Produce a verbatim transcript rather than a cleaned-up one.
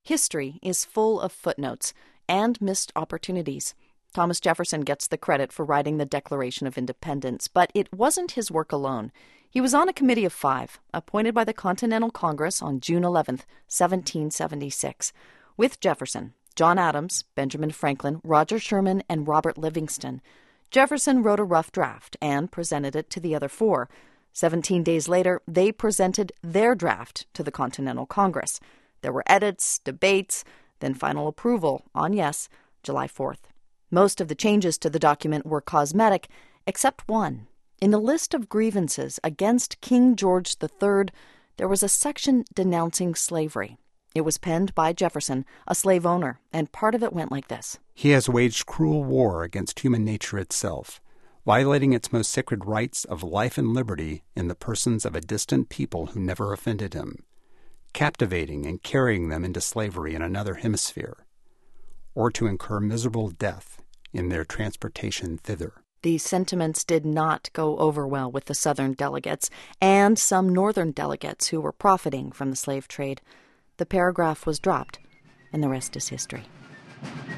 History is full of footnotes and missed opportunities. Thomas Jefferson gets the credit for writing the Declaration of Independence, but it wasn't his work alone. He was on a committee of five, appointed by the Continental Congress on June eleventh, seventeen seventy-six, with Jefferson, John Adams, Benjamin Franklin, Roger Sherman, and Robert Livingston. Jefferson wrote a rough draft and presented it to the other four. Seventeen days later, they presented their draft to the Continental Congress. There were edits, debates, then final approval on, yes, July fourth. Most of the changes to the document were cosmetic, except one. In the list of grievances against King George the Third, there was a section denouncing slavery. It was penned by Jefferson, a slave owner, and part of it went like this. He has waged cruel war against human nature itself, violating its most sacred rights of life and liberty in the persons of a distant people who never offended him, captivating and carrying them into slavery in another hemisphere, or to incur miserable death in their transportation thither. These sentiments did not go over well with the Southern delegates and some Northern delegates who were profiting from the slave trade. The paragraph was dropped, and the rest is history.